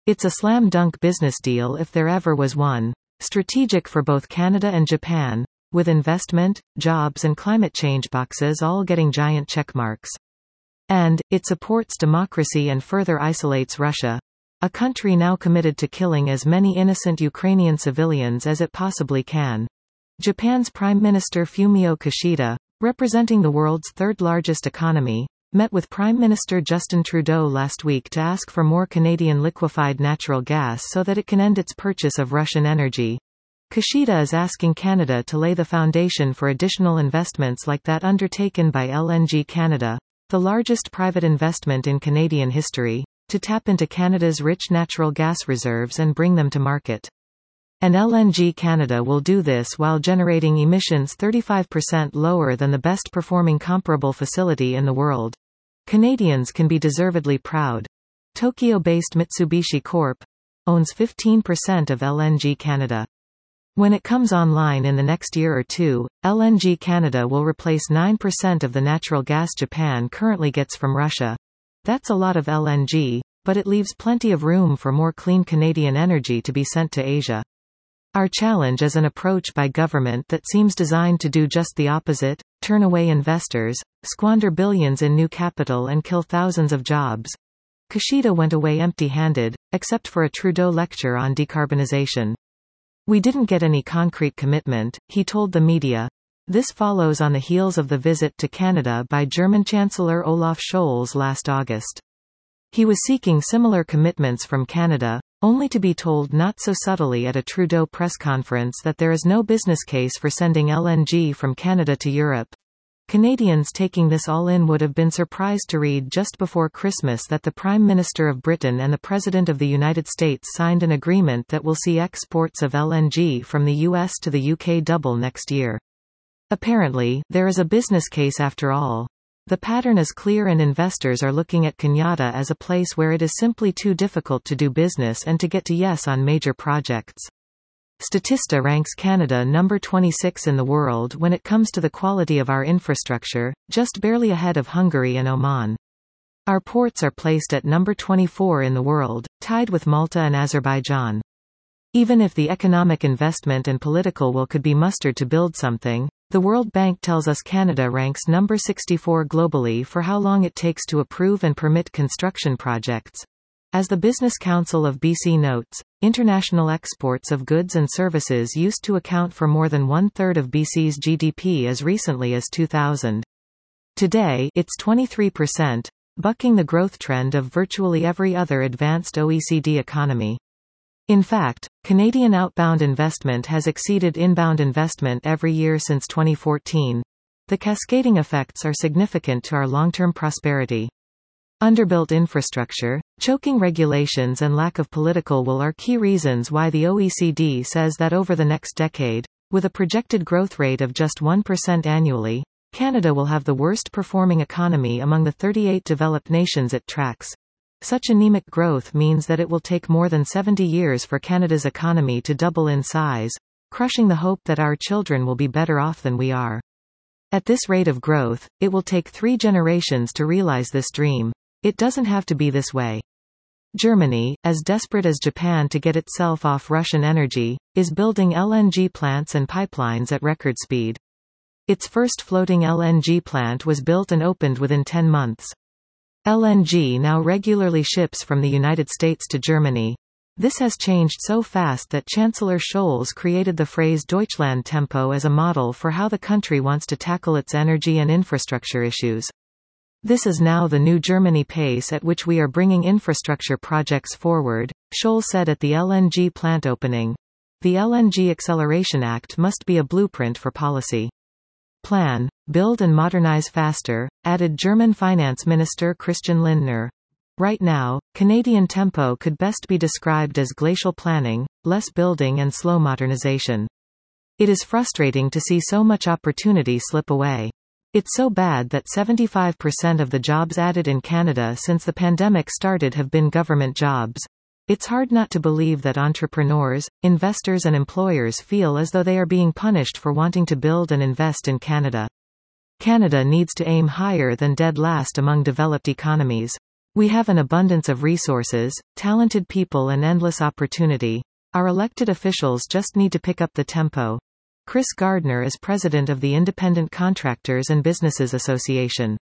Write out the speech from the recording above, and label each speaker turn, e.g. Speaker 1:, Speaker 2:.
Speaker 1: It's a slam-dunk business deal if there ever was one. Strategic for both Canada and Japan, with investment, jobs and climate change boxes all getting giant checkmarks. And, it supports democracy and further isolates Russia, a country now committed to killing as many innocent Ukrainian civilians as it possibly can. Japan's Prime Minister Fumio Kishida, representing the world's third-largest economy, met with Prime Minister Justin Trudeau last week to ask for more Canadian liquefied natural gas so that it can end its purchase of Russian energy. Kishida is asking Canada to lay the foundation for additional investments like that undertaken by LNG Canada, the largest private investment in Canadian history, to tap into Canada's rich natural gas reserves and bring them to market. And LNG Canada will do this while generating emissions 35% lower than the best-performing comparable facility in the world. Canadians can be deservedly proud. Tokyo-based Mitsubishi Corp. Owns 15% of LNG Canada. When it comes online in the next year or two, LNG Canada will replace 9% of the natural gas Japan currently gets from Russia. That's a lot of LNG, but it leaves plenty of room for more clean Canadian energy to be sent to Asia. Our challenge is an approach by government that seems designed to do just the opposite, turn away investors, squander billions in new capital and kill thousands of jobs. Kishida went away empty-handed, except for a Trudeau lecture on decarbonization. We didn't get any concrete commitment, he told the media. This follows on the heels of the visit to Canada by German Chancellor Olaf Scholz last August. He was seeking similar commitments from Canada, only to be told not so subtly at a Trudeau press conference that there is no business case for sending LNG from Canada to Europe. Canadians taking this all in would have been surprised to read just before Christmas that the Prime Minister of Britain and the President of the United States signed an agreement that will see exports of LNG from the US to the UK double next year. Apparently, there is a business case after all. The pattern is clear and investors are looking at Canada as a place where it is simply too difficult to do business and to get to yes on major projects. Statista ranks Canada number 26 in the world when it comes to the quality of our infrastructure, just barely ahead of Hungary and Oman. Our ports are placed at number 24 in the world, tied with Malta and Azerbaijan. Even if the economic investment and political will could be mustered to build something, the World Bank tells us Canada ranks number 64 globally for how long it takes to approve and permit construction projects. As the Business Council of BC notes, international exports of goods and services used to account for more than one-third of BC's GDP as recently as 2000. Today, it's 23%, bucking the growth trend of virtually every other advanced OECD economy. In fact, Canadian outbound investment has exceeded inbound investment every year since 2014. The cascading effects are significant to our long-term prosperity. Underbuilt infrastructure, choking regulations and lack of political will are key reasons why the OECD says that over the next decade, with a projected growth rate of just 1% annually, Canada will have the worst performing economy among the 38 developed nations it tracks. Such anemic growth means that it will take more than 70 years for Canada's economy to double in size, crushing the hope that our children will be better off than we are. At this rate of growth, it will take 3 generations to realize this dream. It doesn't have to be this way. Germany, as desperate as Japan to get itself off Russian energy, is building LNG plants and pipelines at record speed. Its first floating LNG plant was built and opened within 10 months. LNG now regularly ships from the United States to Germany. This has changed so fast that Chancellor Scholz created the phrase Deutschland Tempo as a model for how the country wants to tackle its energy and infrastructure issues. This is now the new Germany pace at which we are bringing infrastructure projects forward, Scholz said at the LNG plant opening. The LNG Acceleration Act must be a blueprint for policy. Plan, build and modernize faster, added German Finance Minister Christian Lindner. Right now, Canadian tempo could best be described as glacial planning, less building and slow modernization. It is frustrating to see so much opportunity slip away. It's so bad that 75% of the jobs added in Canada since the pandemic started have been government jobs. It's hard not to believe that entrepreneurs, investors and employers feel as though they are being punished for wanting to build and invest in Canada. Canada needs to aim higher than dead last among developed economies. We have an abundance of resources, talented people and endless opportunity. Our elected officials just need to pick up the tempo. Chris Gardner is president of the Independent Contractors and Businesses Association.